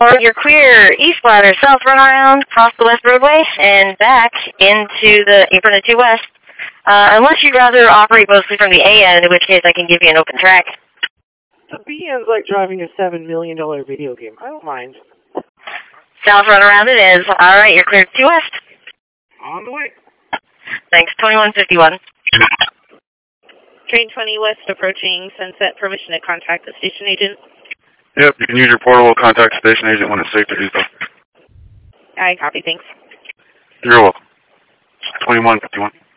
Or you're clear eastbound or south runaround, cross the West Roadway, and back into the apron of 2 West. Unless you'd rather operate mostly from the A end, in which case I can give you an open track. The B end's like driving a $7 million video game. I don't mind. South runaround it is. All right, you're clear to 2 West. On the way. Thanks, 2151. Train 20 West approaching Sunset. Permission to contact the station agent. Yep, you can use your portable contact station agent when it's safe to do so. I copy, thanks. You're welcome. 2151.